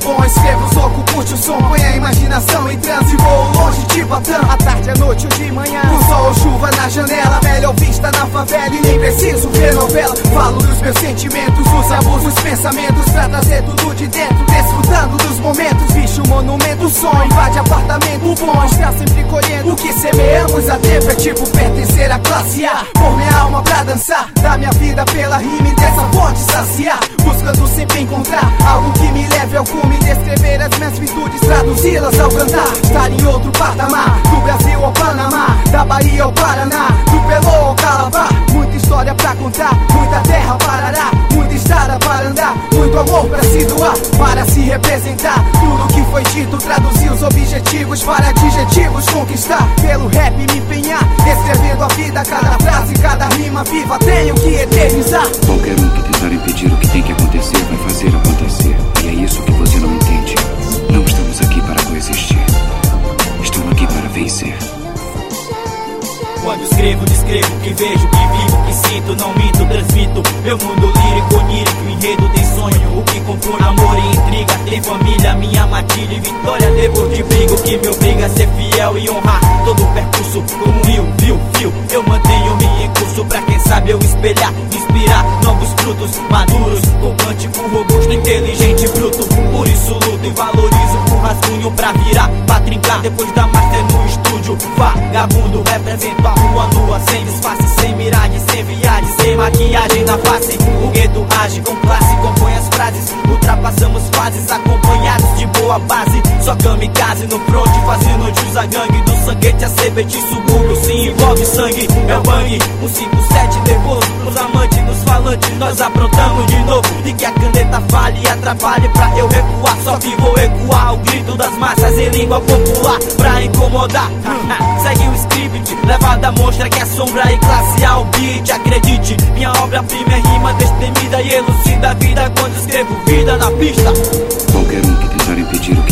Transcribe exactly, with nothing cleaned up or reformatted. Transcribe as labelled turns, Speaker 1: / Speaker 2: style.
Speaker 1: bom, escrevo, soco, puxo o som, põe a imaginação em transe, vou longe de Batã. À tarde, à noite ou de manhã, com sol ou chuva na janela, melhor vista na favela e nem preciso ver novela. Falo dos meus sentimentos, os abusos, os pensamentos, pra trazer tudo de dentro, desfrutando dos momentos. Bicho, monumento, o som invade apartamento, o bom está sempre colhendo o que semeamos a tempo. É tipo pertencer à classe A, pôr minha alma pra dançar, dar minha vida pela rima e dessa fonte saciar, buscando sempre encontrar algo que me leve ao cume, descrever as minhas virtudes, traduzi-las ao cantar. Estar em outro patamar, do Brasil ao Panamá, da Bahia ao Paraná, do Pelô ao Calabar. Muita história pra contar, muita terra para arar, muita estrada para andar, muito amor pra se doar, para se representar. Tudo que foi dito, traduzir os objetivos para adjetivos, conquistar. Pelo rap me empenhar, escrevendo a vida, cada frase, cada rima viva, tenho que eternizar.
Speaker 2: Qualquer um que tentar impedir o que tem que acontecer vai fazer acontecer. E é isso que você não entende. Não estamos aqui para coexistir. Estamos aqui para vencer.
Speaker 3: Quando escrevo, descrevo o que vejo, que vivo, que sinto, não minto, transmito meu mundo lírico, onírico, enredo tem sonho, o que compõe amor e intriga, tem família, minha matilha e vitória, depois de briga, o que me obriga a ser fiel e honrar todo o percurso, como um rio, viu, fio, eu mantenho-me em curso, pra quem sabe eu espelhar, inspirar novos frutos, maduros, com cântico robusto, inteligente e bruto, por isso luto e valorizo o rascunho pra virar, pra trincar, depois da master no estúdio, vagabundo, represento a rua nua, sem disfarce, sem miragem, sem viagem, sem maquiagem na face. O gueto age com classe, compõe as frases, ultrapassamos fases, acompanhados de boa base. Só kamikaze no front, fazendo jus a gangue, do sanguete a sebete, subúrbio, se envolve sangue, é o bang. Um cinco sete nervoso, nos amantes, nos falantes, nós aprontamos de novo. E que a caneta fale e atrapalhe pra eu recuar, só que vou ecoar o grito das massas em língua popular, pra incomodar. Segue o script, levada monstra que é sombra e classe A o beat. Acredite, minha obra-prima é rima destemida e elucida a vida quando escrevo vida na pista.
Speaker 2: Qualquer um que tentar impedir o